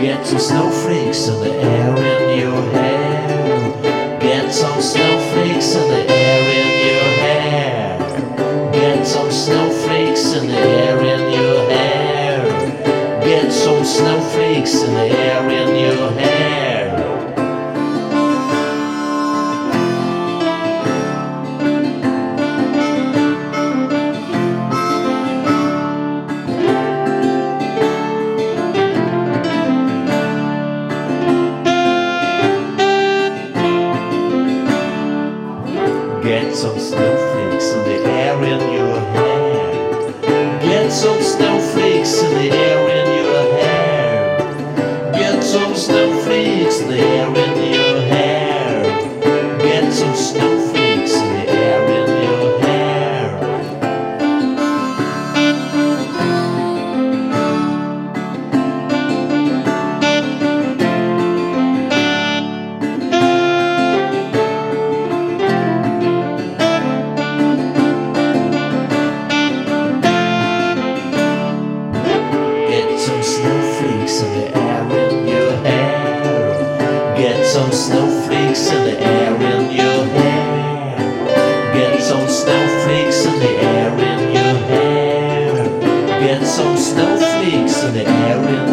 Get some snowflakes in the air in your hair. Get some snowflakes in the air in your hair. Get some snowflakes in the air in your hair. Get some snowflakes in the air in your hair. Get some snowflakes in the air in your hair. Get some snowflakes in the air in your hair. Get some snowflakes in the air in your hair. Get some snowflakes in the air in your hair. Get some snowflakes in the air in your hair. Get some snowflakes in the air in your hair. Get some snowflakes in the air in your hair. Get some snowflakes in the air in